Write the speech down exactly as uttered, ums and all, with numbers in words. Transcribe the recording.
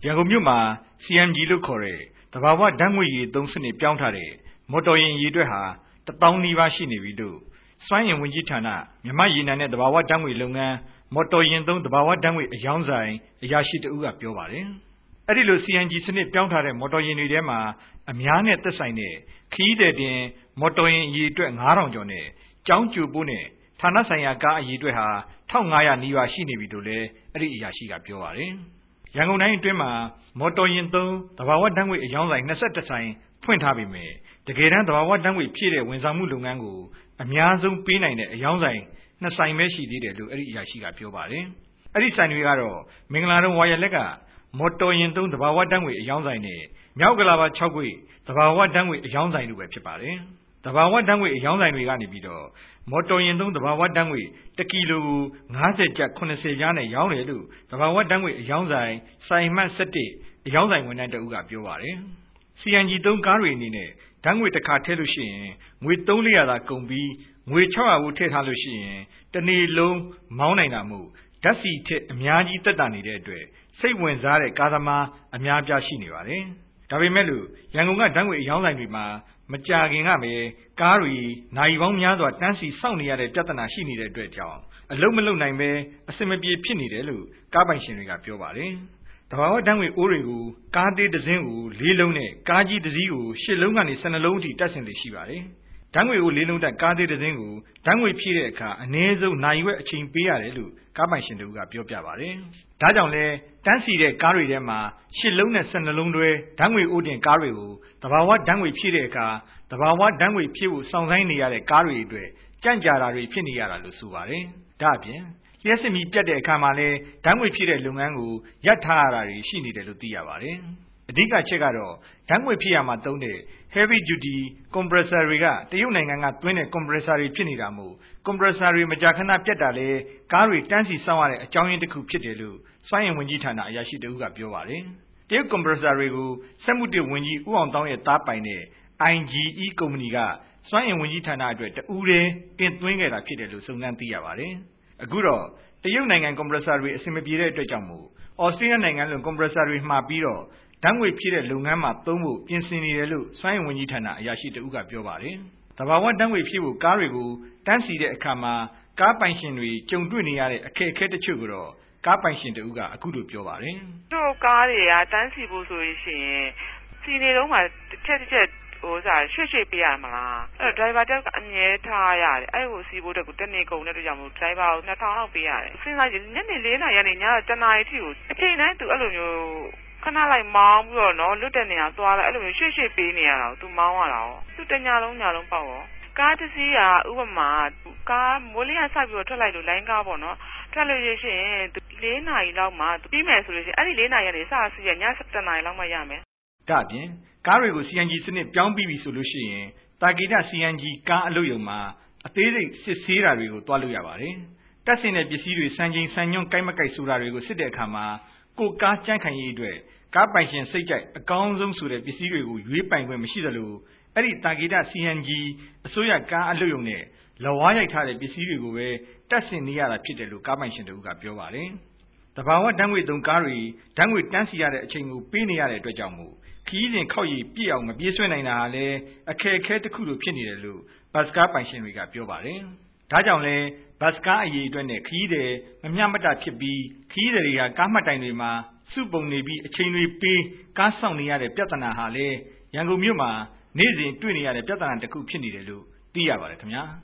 ရန်ကုန်မြို့မှာ စီ အမ် ဂျီ လို့ခေါ်တဲ့သဘာဝဓာတ်ငွေ့ရည်သုံးစနစ်ပြောင်းထားတဲ့မော်တော်ယာဉ်အရေအတွက်ဟာတစ်သောင်းနီးပါးရှိနေပြီလို့စွမ်းအင်ဝန်ကြီးဌာနမြန်မာ့ရေနံနဲ့သဘာဝဓာတ်ငွေ့လုပ်ငန်းမော်တော်ယာဉ်သုံးသဘာဝဓာတ်ငွေ့အရောင်းဆိုင်အရာရှိတဦးကပြောပါတယ်။အဲ့ဒီလို စီ အမ် ဂျီ စနစ်ပြောင်းထားတဲ့မော်တော်ယာဉ်တွေထဲမှာအများနဲ့သက်ဆိုင်တဲ့ခရီးသည်တင်မော်တော်ယာဉ်အရေအတွက်ငါးထောင်ကျော်နဲ့ကျောင်းကြိုပို့နဲ့ဌာနဆိုင်ရာကားအရေအတွက်ဟာတစ်ထောင်ငါးရာနီးပါးရှိနေပြီလို့လည်းအဲ့ဒီအရာရှိကပြောပါတယ်။ရန်ကုန်တိုင်းအတွင်းမှာမော်တော်ယာဉ်သုံးသဘာဝဓာတ်ငွေ့အရောင်းဆိုင်၂၁ဆိုင်ဖွင့်ထားပေမဲ့တကယ်တမ်းသဘာဝဓာတ်ငွေ့ဖြည့်တဲ့ဝန်ဆောင်မှုလုပ်ငန်းကိုအများဆုံးပေးနိုင်တဲ့အရောင်းဆိုင်နှစ်ဆိုင်ပဲရှိသေးတယ်လို့အဲ့ဒီအရာရှိကပြောပါတယ်။အဲ့ဒီဆိုင်တွေကတော့မင်္ဂလာတုံဝါရလက်ကမော်တော်ယာဉ်သုံးသဘာဝဓာတ်ငွေ့အရောင်းဆိုင်နဲ့မြောက်ကလာပါ၆ခွေသဘာဝဓာတ်ငွေ့အရောင်းဆိုင်တို့ပဲဖြစ်ပါတယ်။သဘာဝဓာတ်ငွေ့အရောင်းဆိုင်တွေကနေပြီးတော့မော်တော်ယာဉ်သုံးသဘာဝဓာတ်ငွေ့တစ်ကီလိုကိုငါးဆယ်ကျပ်ခုနှစ်ဆယ်ပြားနဲ့ရောင်းတယ်လို့သဘာဝဓာတ်ငွေ့အရောင်းဆိုင်ဆိုင်မှတ်၁၁အရောင်းဆိုင်ဝန်ထမ်းတဦးကပြောပါတယ်။ စီ အမ် ဂျီ သုံးကားတွေအနေနဲ့ဓာတ်ငွေ့တစ်ခါထည့်လို့ရှိရင်ငွေသုံးလေးရာသာကုန်ပြီးငွေခြောက်ရာကိုထည့်ထားလို့ရှိရင်တစ်နေ့လုံးမောင်းနိုင်တာမို့ဓာတ်ဆီထက်အများကြီးသက်သာနေတဲ့အတွက်စိတ်ဝင်စားတဲ့ကားသမားအများအပြားရှိနေပါတယ်။ဒါပေမဲ့လို့ရန်ကုန်ကဓာတ်ငွေ့အရောင်းဆိုင်တွေမှာမကြာခင်ကပဲကားတွေနိုင်ပေါင်းများစွာတန်းစီစောင့်နေရတဲ့ပြဿနာရှိနေတဲ့အတွက်ကြောင့်အလုံးမလုံးနိုင်ပဲအဆင်မပြေဖြစ်နေတယ်လို့ကားပိုင်ရှင်တွေကပြောပါတယ်။သဘာဝဓာတ်ငွေ့အိုးတွေကိုကားသေးတစ်စင်းကိုလေးလုံးနဲ့ကားကြီးတစ်စီးကိုရှစ်လုံးကနေဆယ်နှလုံးအထိတပ်ဆင်လေရှိပါတယ်။ဓာတ်ငွေ့အိုးလေးလုံးတပ်ကားသေးတစ်စင်းကိုဓာတ်ငွေ့ဖြည့်တဲ့အခါအနည်းဆုံးနိုင်ဝက်အချိန်ပေးရတယ်လို့ကားပိုင်ရှင်တို့ကပြောပြပါတယ်။ဒါကြောင့်လဲတန်းစီတဲ့ကားတွေထဲမှာရှစ်လုံးနဲ့ဆယ်နှလုံးတွဲဓာတ်ငွေ့အိုးတင်ကားတွေကိုသဘာဝဓာတ်ငွေ့ဖြည့်တဲ့အခါသဘာဝဓာတ်ငွေ့ဖြည့်ဖို့စောင့်ဆိုင်းနေရတဲ့ကားတွေအတွက်ကြန့်ကြာတာတွေဖြစ်နေရတာလို့ဆိုပါတယ်။ဒါအပြင်လျှက်စစ်မီးပြတ်တဲ့အခါမှာလဲဓာတ်ငွေ့ဖြည့်တဲ့လုပ်ငန်းကိုရပ်ထားရတာတွေရှိနေတယ်လို့သိရပါတယ်။အဓိကချက်ကတော့ဓာတ်ငွေ့ဖြည့်ရမှာသုံးတဲ့ heavy duty compressor တွေကတရုတ်နိုင်ငံကသွင်းတဲ့ compressor တွေဖြစ်နေတာမို့ compressor တွေမကြာခဏပြတ်တာလဲကားတွေတန်းစီစောင့်ရတဲ့အကြောင်းရင်းတစ်ခုဖြစ်တယ်လို့စွမ်းအင်ဝန်ကြီးဌာနအရာရှိတဦးကပြောပါတယ်။တရုတ် compressor တွေကိုစက်မှုတစ်ဝန်ကြီးဦးအောင်သောင်းရဲ့သားပိုင်တဲ့ အိုင် ဂျီ အီ ကုမ္ပဏီကစွမ်းအင်ဝန်ကြီးဌာနအတွက်တဦးတည်းတင်သွင်းခဲ့တာဖြစ်တယ်လို့စုံစမ်းသိရပါတယ်။အခုတော့တရုတ်နိုင်ငံ compressor တွေအဆင်မပြေတဲ့အတွက်ကြောင့်မို့ဩစတြေးလျနိုင်ငံလုံး compressor တွေမှာပြီးတော့ဓာတ်ငွေ့ဖြည့်တဲ့လုပ်ငန်းမှာသုံးဖို့ပြင်ဆင်နေတယ်လို့စွမ်းအင်ဝန်ကြီးဌာနအရာရှိတဦးကပြောပါတယ်။သဘာဝဓာတ်ငွေ့ဖြည့်ဖို့ကားတွေကိုတန်းစီတဲ့အခါမှာကားပိုင်ရှင်တွေကြုံတွေ့နေရတဲ့အခက်အခဲတချို့ကိုတော့ကားပိုင်ရှင်တဦးကအခုလိုပြောပါတယ်။တို့ကားတွေကတန်းစီဖို့ဆိုရင်စီနေတော့မှတစ်ချက်တစ်ချက်ဟိုစားရွှေ့ရွှေ့ပေးရမလားအဲ့တော့ driver တက်ကအမြဲထားရတယ်အဲ့ဟိုစီဖို့တက်ကိုတနေ့ကုန်တဲ့အတွက်ကြောင့်မို့ driver ကိုနှစ်ထောင်လောက်ပေးရတယ်စဉ်းစားကြည့်ညနေလေးနာရီကနေညတနာရီထိကိုအချိန်တိုင်းသူအဲ့လိုမျိုးခဏလိုက်မောင်းပြီးတော့နော်လွတ်တဲ့နေရာသွားလိုက်အဲ့လိုမျိုးရွှေ့ရွှေ့ပေးနေရတာသူမောင်းရတာရောသူတညလုံးညလုံးပေါ့ရောကားတစ်စီးကဥပမာကားမိုးလင်းကဆက်ပြီးတော့ထွက်လိုက်လို့လိုင်းကားပေါ့နော်ထွက်လို့ရရှိရင်လေးနာရီလောက်မှပြီးမယ်ဆိုလို့ရှိရင်အဲ့ဒီလေးနာရီကနေစစီးရည၁၁နာရီလောက်မှရမယ်ဒါအပြင်ကားတွေကို စီ အမ် ဂျီ စနစ်ပြောင်းပြီးပြီဆိုလို့ရှိရင်တာဂီတ စီ အမ် ဂျီ ကားအလုပ်ရုံမှာအသေးစိတ်စစ်ဆေးတာတွေကိုတွားလို့ရပါတယ်။တက်ဆင်တဲ့ပစ္စည်းတွေစံချိန်စံညွှန်းကိုက်မကိုက်ဆိုတာတွေကိုစစ်တဲ့အခါမှာကိုကားကြမ်းခိုင်ရေးအတွက်ကားပိုင်ရှင်စိတ်ကြိုက်အကောင်းဆုံးဆိုတဲ့ပစ္စည်းတွေကိုရွေးပိုင်ခွင့်မရှိသလိုအဲ့ဒီတာဂီတ စီ အမ် ဂျီ အစိုးရကားအလုပ်ရုံနဲ့လက်ဝါးရိုက်ထားတဲ့ပစ္စည်းတွေကိုပဲတက်ဆင်နေရတာဖြစ်တယ်လို့ကားပိုင်ရှင်တို့ကပြောပါတယ်။တဘာဝဓာတ်ငွေ့သုံးကားတွေဓာတ်ငွေ့တန်းစီရတဲ့အချိန်ကိုပေးနေရတဲ့အတွက်ကြောင့်မို့ခရီးစဉ်ခောက်ရည်ပြည့်အောင်မပြေးဆွဲနိုင်တာဟာလည်းအခက်အခဲတစ်ခုလိုဖြစ်နေတယ်လို့ဘတ်စကားပိုင်ရှင်တွေကပြောပါတယ်။ဒါကြောင့်လဲဘတ်စကားအရေးအတွက်နဲ့ခရီးသည်မမျှမတဖြစ်ပြီးခရီးသည်တွေကကားမှတ်တိုင်တွေမှာစုပုံနေပြီးအချိန်တွေပေးကားဆောင်နေရတဲ့ပြဿနာဟာလည်းရန်ကုန်မြို့မှာနေ့စဉ်တွေ့နေရတဲ့ပြဿနာတစ်ခုဖြစ်နေတယ်လို့သိရပါတယ်ခင်ဗျာ။